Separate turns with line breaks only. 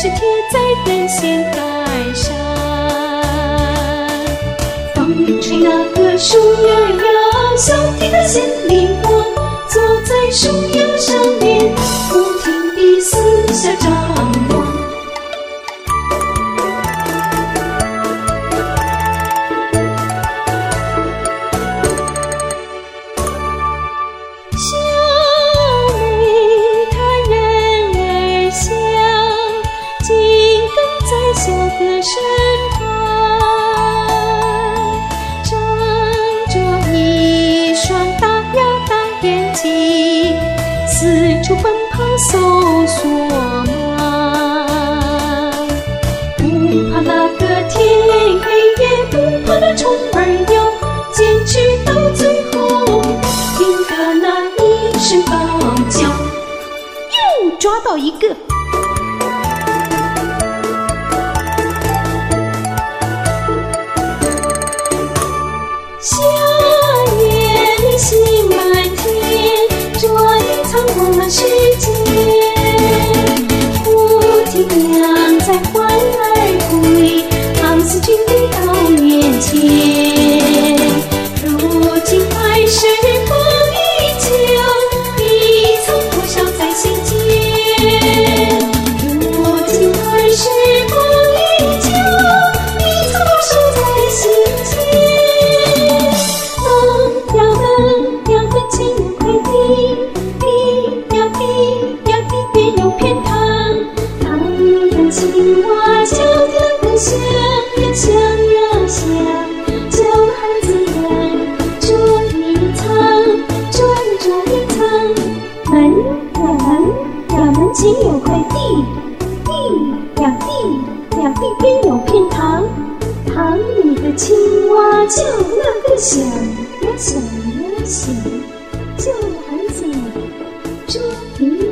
是贴在电线杆上。风吹那个树叶呀，小提的心里话，坐在树叶上面，不停地四下张望。小的身旁，长着一双大呀大眼睛，四处奔跑搜索忙。不怕那个天黑，也不怕那虫儿咬，坚持到最后，听他那一声高叫，又抓到一个。夏夜星满天，捉隐藏过了时间。胡提娘在唤儿归，唐思君回到面前。如今还是风依旧，一层火烧在心间。如今还是风依旧，一层火烧在心间。青蛙叫得更响呀响呀响，叫孩子们捉一藏，捉一藏。门呀门前有块地，地呀地边有片塘，塘里的青蛙叫那个响呀响呀响，叫孩子们捉一